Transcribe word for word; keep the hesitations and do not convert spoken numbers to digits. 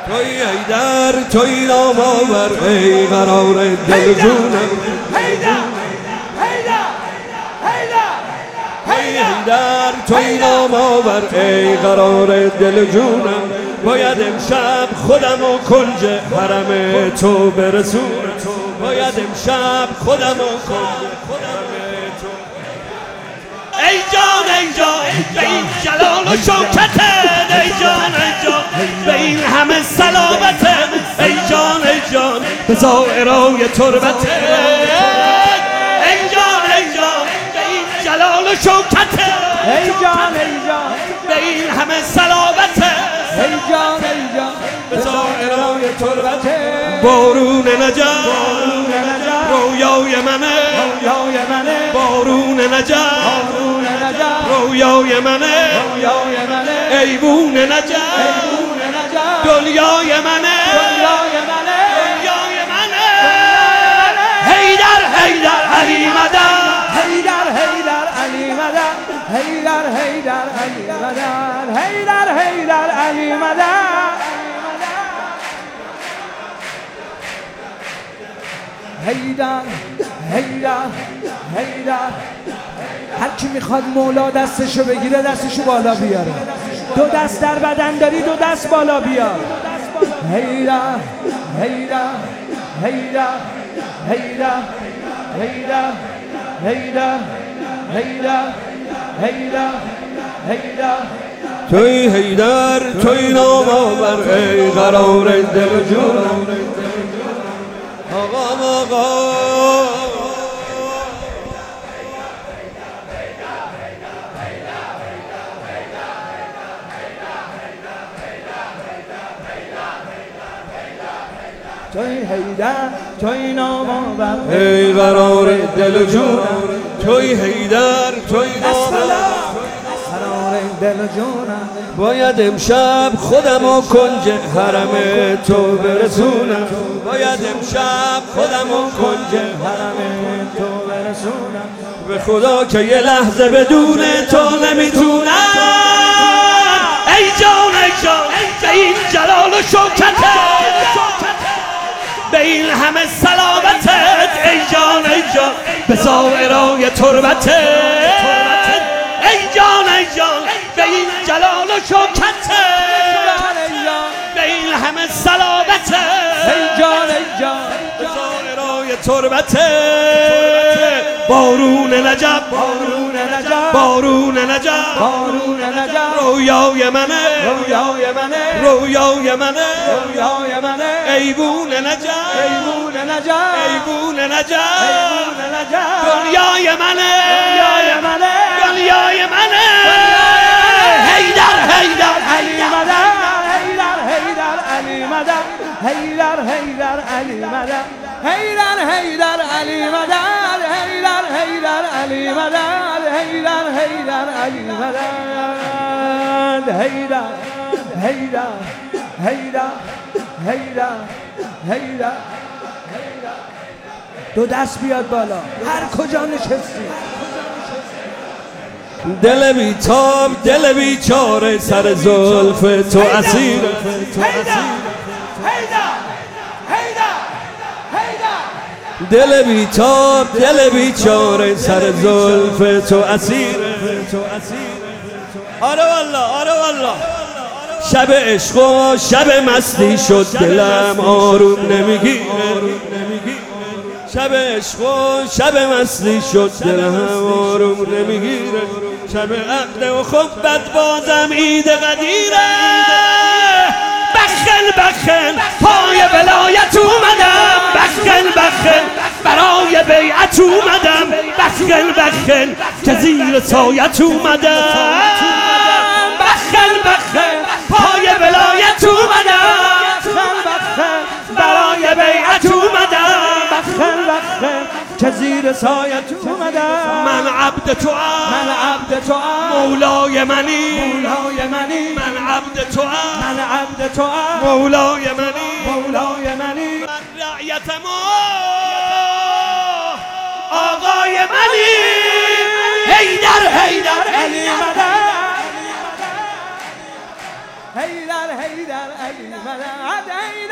توی حیدر توی نام آور ای قرار دل جونم حیدر حیدر حیدر حیدر توی نام آور ای قرار دل جونم باید امشب خودم و کنج حرم تو برسونم باید امشب خودم و کنج حرم تو ای جان ای جان به این جلال و شوکت ای جان ای جان به این همه صلابت ای جان ای جان به زائرای تربت ای جان ای جان به این جلال و شوکت ای جان ای جان به این همه صلابت ای جان ای جان به زائرای تربت بارون نجات بارون نجات رویای منه رویای منه بارون نجات بارون نجات رویای منه رویای منه ایوون نجات ایوون نجات دنیای منه دنیای منه دنیای منه حیدر حیدر علی مدد حیدر حیدر علی مدد حیدر حیدر علی مدد حیدر حیدر علی مدد حیدر حیدر حیدر هر کی میخواد مولا دستشو بگیره دستشو بالا بیاره دو دست در بدن داری دو دست بالا بیار حیدر حیدر حیدر حیدر حیدر حیدر حیدر حیدر حیدر توی حیدر توی نام آور ای قرار دل جونم آقا آقا توی حیدر توی نام آور ای قرار دل جونم توی حیدر توی نام آور قرار دل جونم باید امشب خودم و کنج حرم تو برسونم باید امشب خودم و کنج حرم تو برسونم به خدا که یه لحظه بدون تو نمیتونم ای جان ای جان به این جلال و شوکت به این همه صلابتت ای جان ای جان به زائرای تربت ای جان ای جان به این جلال و شوکت به این همه صلابت ای جان ای جان به زائرای تربت بارون نجب بارون نجات بارون نجب بارون نجات رویای منه رویای منه رویای منه رویای منه ایوون نجات ایوون نجات ایوون نجات ایوون نجات دنیای منه دنیای منه دنیای منه حیدر حیدر علی مدد حیدر حیدر علی مدد حیدر حیدر علی مدد حیدر حیدر علی مدد حیدر حیدر علی مدد حیدر حیدر علی مدد حیدر حیدر حیدر حیدر حیدر دو دست بیاد بالا هر کجا نشستی دل بیتاب دل بیچاره سر زلف تو اسیر حیدر حیدر حیدر دل بیتاب دل بیچاره سر زلف تو اسیر آره والله آره والله شب عشق و شب مستی شد دلم آروم نمیگیره شب عشق و شب مستی شد دلم آروم نمیگیره شب عقد و خبت بازم عید قدیره بخل بخل پای ولایت اومدم بخل بخل برای بیعت اومدم بخل بخل که زیر سایت اومدم بخل بخل پای ولایت اومدم بخل بخل برای بیعت اومدم بخل بخل که زیر سایت اومدم من عبد تو من عبد تو مولای منی مولای منی من عبد تو من عبد تو مولای منی مولای منی من رعیت ما آقای منی حیدر حیدر علی مدد حیدر حیدر علی مدد حیدر